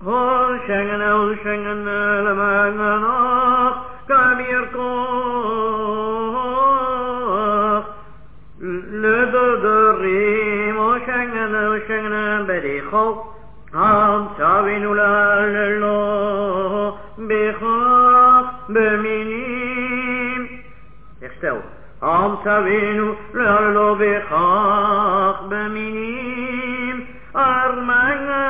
O Schengen, le manganach, kabir koch. Le dodorim, o Schengen, berichok. Am Tavinu lalelo, bechach, beminim. Herstel. Am Tavinu lalelo, bechach, beminim. Armanga.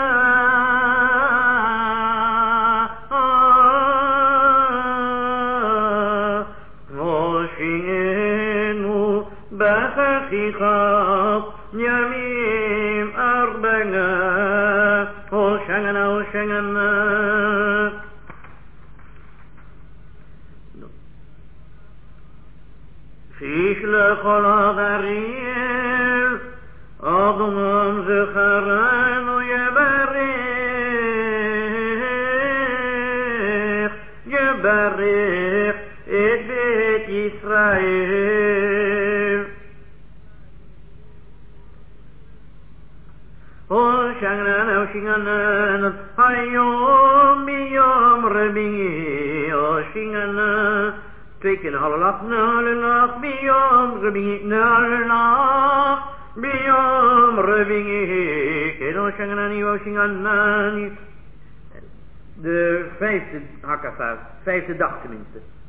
Voshinu, bachachichach, yamim, arbanga. Schengen. Fish le cholagariel, Adonam zecharan o yebarech, et bet Yisrael. O Schengen, Hayom biyom rebi, O Schengen, 2 keer halelach, nalelach, biyom rebi, nalelach, biyom rebi, Kedo Schengen, O Schengen, de 5e hakafas, 5e dag tenminste.